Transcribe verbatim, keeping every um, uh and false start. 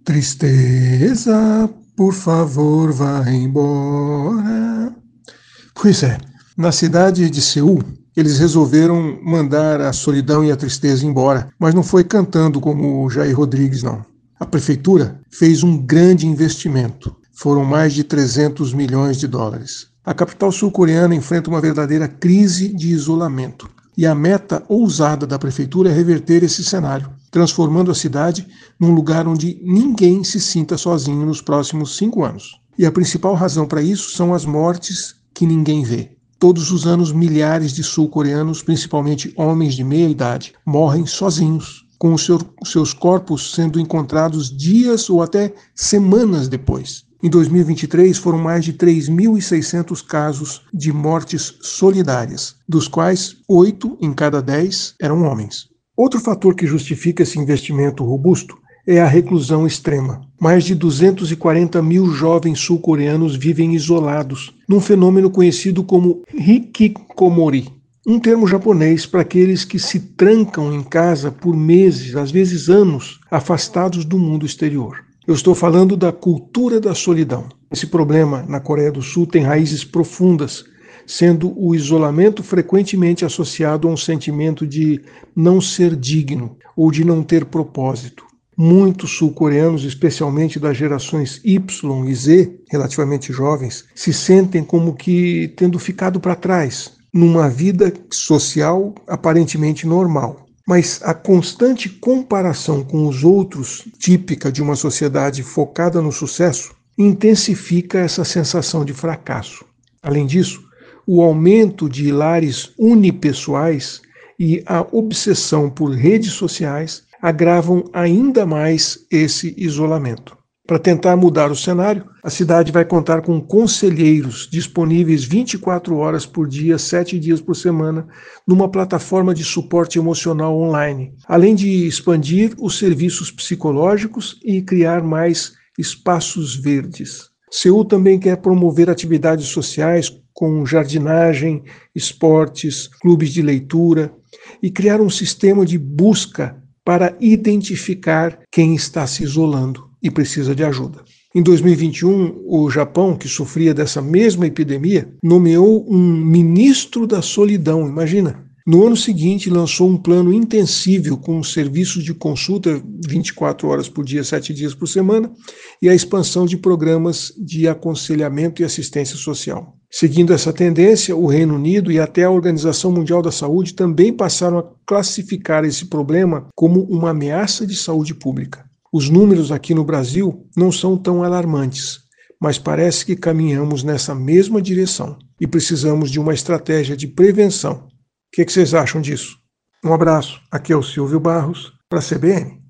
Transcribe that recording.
Tristeza, por favor, vá embora. Pois é, na cidade de Seul, eles resolveram mandar a solidão e a tristeza embora, mas não foi cantando como o Jair Rodrigues, não. A prefeitura fez um grande investimento. Foram mais de trezentos milhões de dólares. A capital sul-coreana enfrenta uma verdadeira crise de isolamento. E a meta ousada da prefeitura é reverter esse cenário, transformando a cidade num lugar onde ninguém se sinta sozinho nos próximos cinco anos. E a principal razão para isso são as mortes que ninguém vê. Todos os anos, milhares de sul-coreanos, principalmente homens de meia idade, morrem sozinhos, com os seus corpos sendo encontrados dias ou até semanas depois. Em dois mil e vinte e três, foram mais de três mil e seiscentos casos de mortes solidárias, dos quais oito em cada dez eram homens. Outro fator que justifica esse investimento robusto é a reclusão extrema. Mais de duzentos e quarenta mil jovens sul-coreanos vivem isolados, num fenômeno conhecido como hikikomori, um termo japonês para aqueles que se trancam em casa por meses, às vezes anos, afastados do mundo exterior. Eu estou falando da cultura da solidão. Esse problema na Coreia do Sul tem raízes profundas, sendo o isolamento frequentemente associado a um sentimento de não ser digno ou de não ter propósito. Muitos sul-coreanos, especialmente das gerações Y e Z, relativamente jovens, se sentem como que tendo ficado para trás, numa vida social aparentemente normal. Mas a constante comparação com os outros, típica de uma sociedade focada no sucesso, intensifica essa sensação de fracasso. Além disso, o aumento de lares unipessoais e a obsessão por redes sociais agravam ainda mais esse isolamento. Para tentar mudar o cenário, a cidade vai contar com conselheiros disponíveis vinte e quatro horas por dia, sete dias por semana, numa plataforma de suporte emocional online, além de expandir os serviços psicológicos e criar mais espaços verdes. Seul também quer promover atividades sociais com jardinagem, esportes, clubes de leitura e criar um sistema de busca para identificar quem está se isolando e precisa de ajuda. Em dois mil e vinte e um, o Japão, que sofria dessa mesma epidemia, nomeou um ministro da solidão, imagina. No ano seguinte, lançou um plano intensível com serviços de consulta vinte e quatro horas por dia, sete dias por semana, e a expansão de programas de aconselhamento e assistência social. Seguindo essa tendência, o Reino Unido e até a Organização Mundial da Saúde também passaram a classificar esse problema como uma ameaça de saúde pública. Os números aqui no Brasil não são tão alarmantes, mas parece que caminhamos nessa mesma direção e precisamos de uma estratégia de prevenção. O que, que vocês acham disso? Um abraço, aqui é o Silvio Barros, para a C B N.